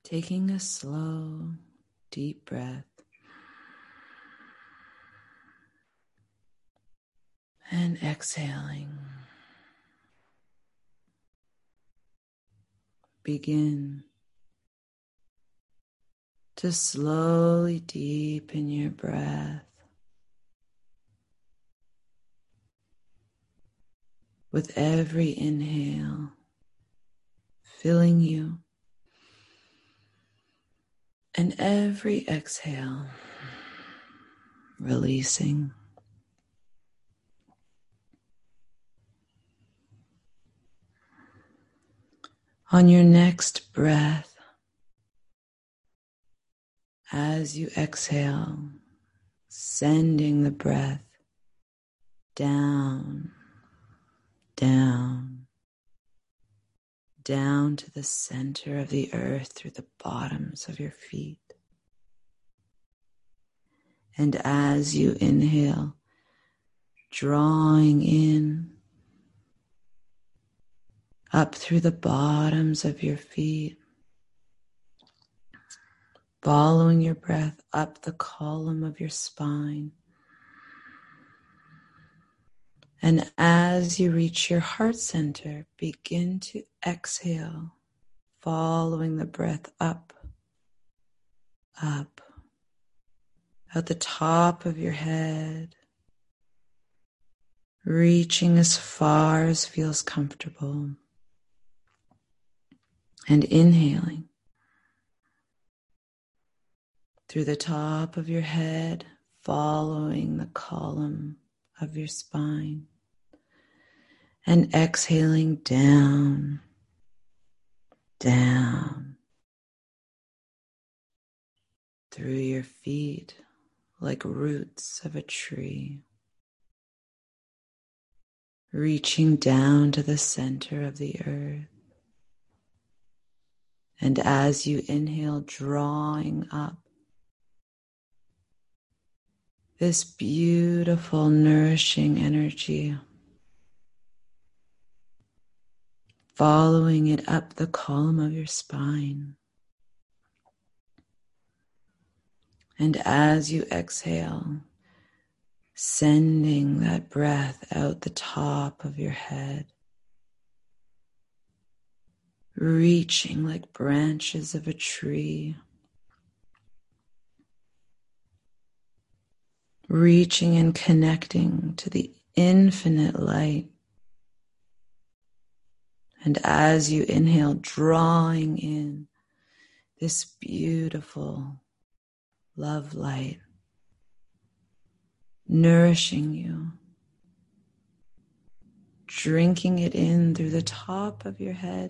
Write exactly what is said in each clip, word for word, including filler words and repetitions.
Taking a slow, deep breath and exhaling. Begin to slowly deepen your breath with every inhale, filling you, and every exhale, releasing. On your next breath, as you exhale, sending the breath down, down, down to the center of the earth through the bottoms of your feet. And as you inhale, drawing in, up through the bottoms of your feet, following your breath up the column of your spine. And as you reach your heart center, begin to exhale, following the breath up, up, at the top of your head, reaching as far as feels comfortable, and inhaling through the top of your head, following the column of your spine, and exhaling down, down, through your feet like roots of a tree, reaching down to the center of the earth. And as you inhale, drawing up this beautiful, nourishing energy, following it up the column of your spine. And as you exhale, sending that breath out the top of your head, reaching like branches of a tree, reaching and connecting to the infinite light. And as you inhale, drawing in this beautiful love light, nourishing you, drinking it in through the top of your head,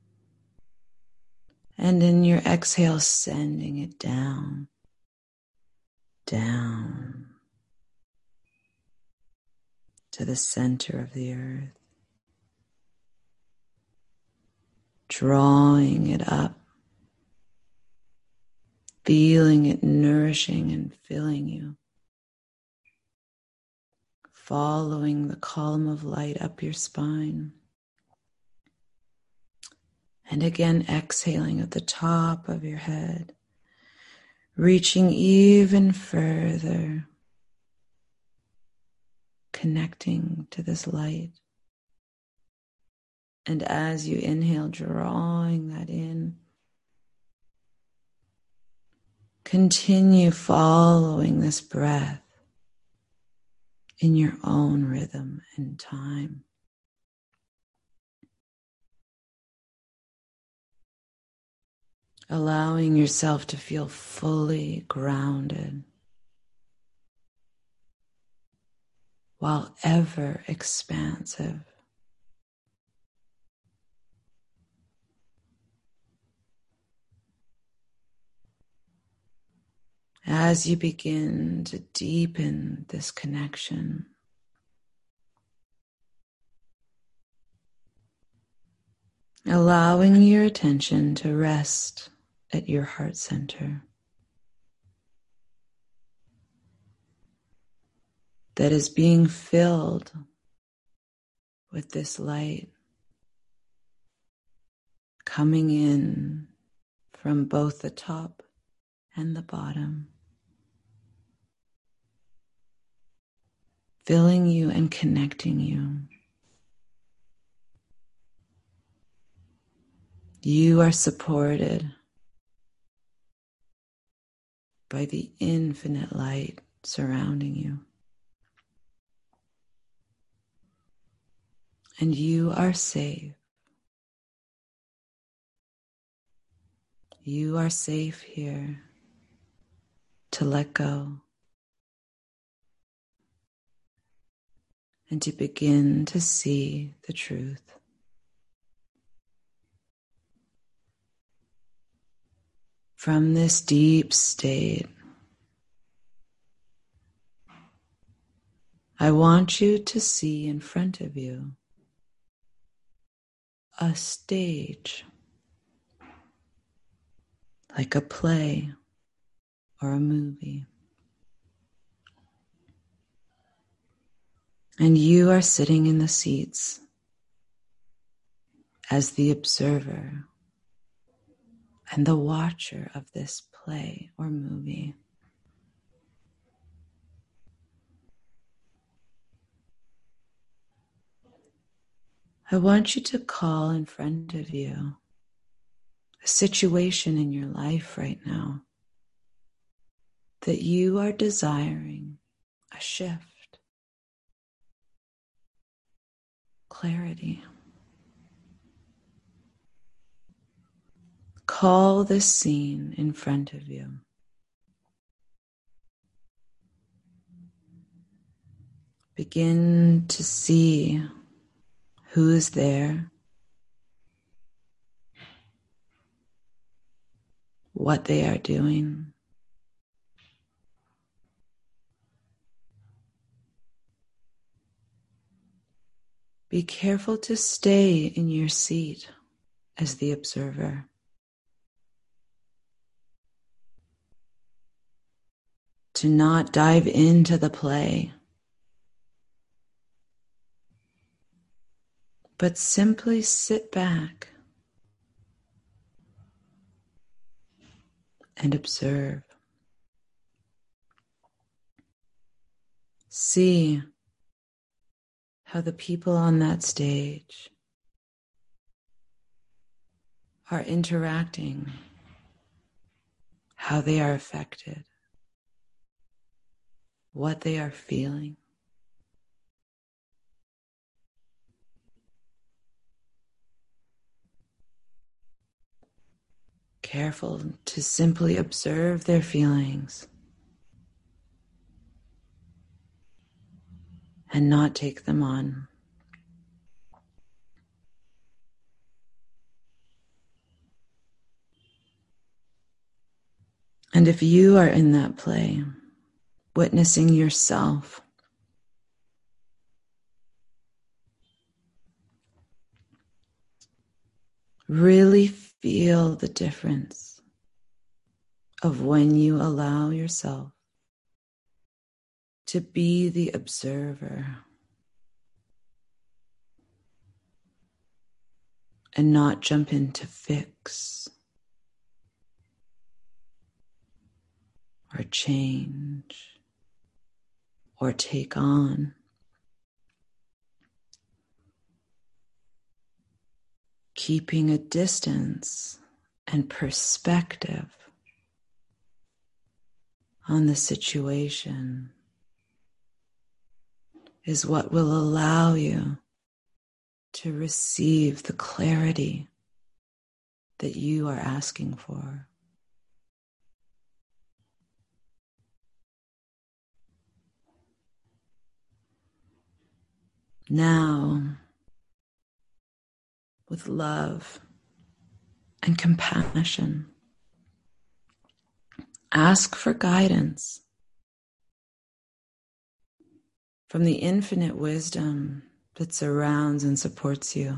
and in your exhale, sending it down, down to the center of the earth, drawing it up, feeling it nourishing and filling you, following the column of light up your spine. And again, exhaling at the top of your head, reaching even further, connecting to this light. And as you inhale, drawing that in, continue following this breath in your own rhythm and time. Allowing yourself to feel fully grounded while ever expansive. As you begin to deepen this connection, allowing your attention to rest at your heart center that is being filled with this light coming in from both the top and the bottom, filling you and connecting you. You are supported by the infinite light surrounding you. And you are safe. You are safe here to let go and to begin to see the truth. From this deep state, I want you to see in front of you a stage, like a play or a movie. And you are sitting in the seats as the observer and the watcher of this play or movie. I want you to call in front of you a situation in your life right now that you are desiring a shift, clarity. Call this scene in front of you. Begin to see who is there, what they are doing. Be careful to stay in your seat as the observer. To not dive into the play, but simply sit back and observe. See how the people on that stage are interacting, how they are affected, what they are feeling. Careful to simply observe their feelings and not take them on. And if you are in that play, witnessing yourself, really feel the difference of when you allow yourself to be the observer and not jump in to fix or change or take on. Keeping a distance and perspective on the situation is what will allow you to receive the clarity that you are asking for. Now, with love and compassion, ask for guidance from the infinite wisdom that surrounds and supports you,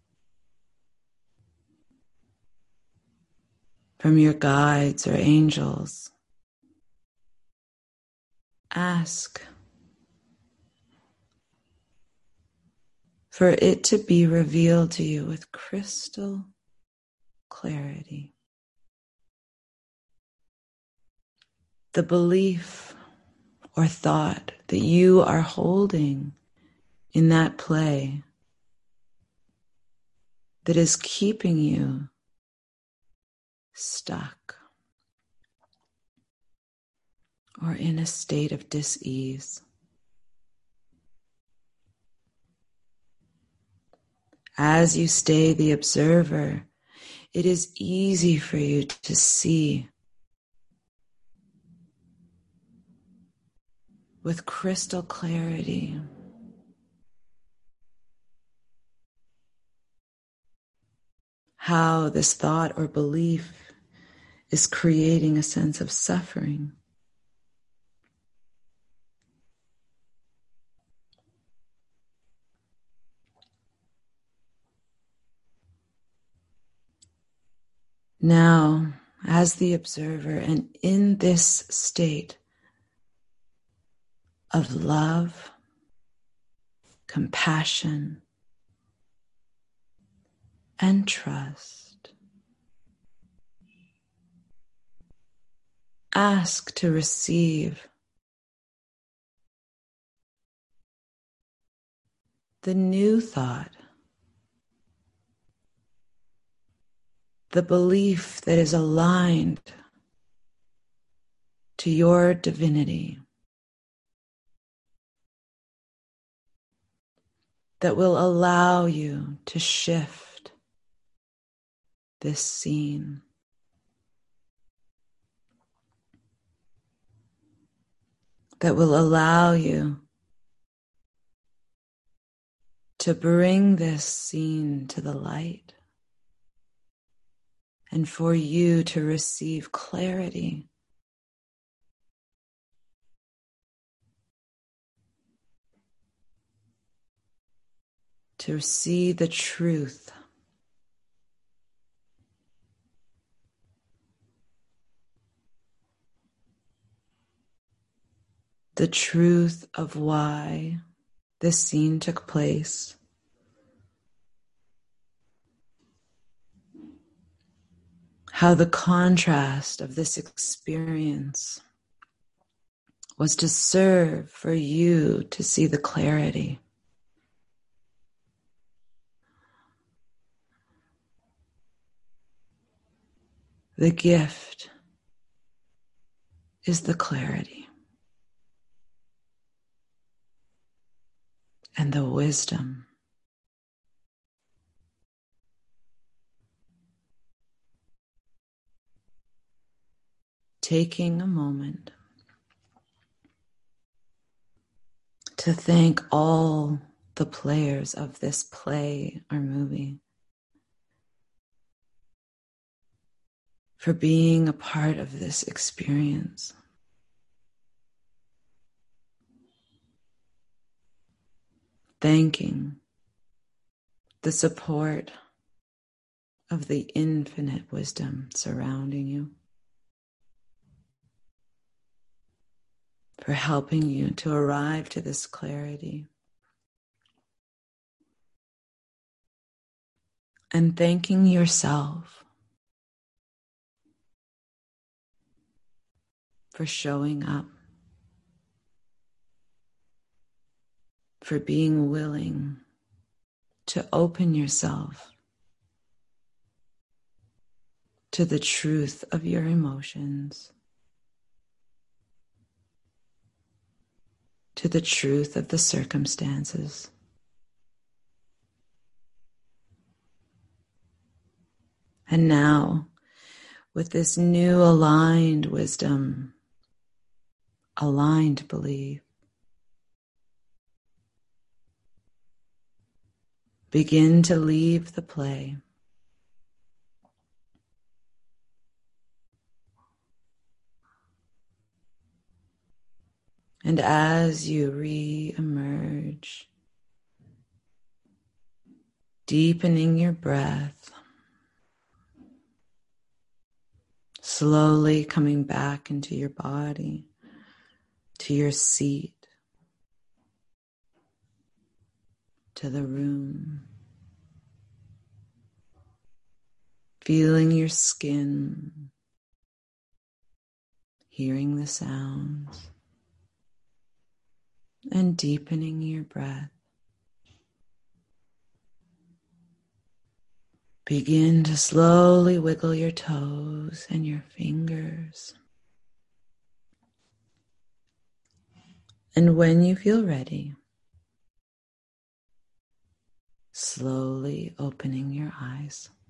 from your guides or angels. Ask for it to be revealed to you with crystal clarity. the belief or thought that you are holding in that play that is keeping you stuck or in a state of dis-ease. As you stay the observer, it is easy for you to see with crystal clarity how this thought or belief is creating a sense of suffering. Now, as the observer and in this state of love, compassion, and trust, ask to receive the new thought, the belief that is aligned to your divinity, that will allow you to shift this scene. That will allow you to bring this scene to the light and for you to receive clarity, to see the truth, the truth of why this scene took place, how the contrast of this experience was to serve for you to see the clarity. The gift is the clarity and the wisdom. Taking a moment to thank all the players of this play or movie for being a part of this experience. Thanking the support of the infinite wisdom surrounding you, for helping you to arrive to this clarity. And thanking yourself for showing up, for being willing to open yourself to the truth of your emotions, to the truth of the circumstances. And now, with this new aligned wisdom, aligned belief, begin to leave the play. And as you re-emerge, deepening your breath, slowly coming back into your body, to your seat, to the room, feeling your skin hearing the sounds, and deepening your breath. Begin to slowly wiggle your toes and your fingers. And when you feel ready, slowly opening your eyes.